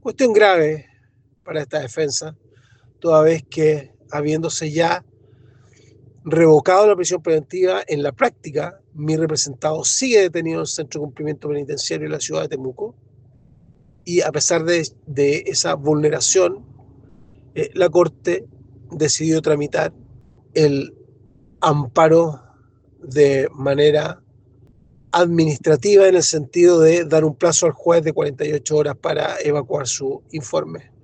Cuestión grave para esta defensa, toda vez que, habiéndose ya revocado la prisión preventiva, en la práctica, mi representado sigue detenido en el Centro de Cumplimiento Penitenciario de la ciudad de Temuco, y a pesar de esa vulneración, la Corte decidió tramitar el amparo de manera administrativa, en el sentido de dar un plazo al juez de 48 horas para evacuar su informe.